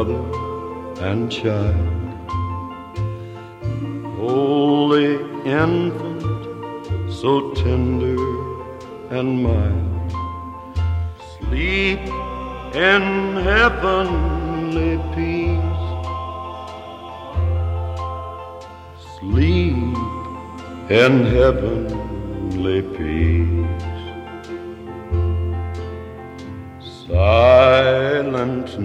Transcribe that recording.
mother and child. Holy infant, so tender and mild, sleep in heavenly peace. Sleep in heavenly peace. Silent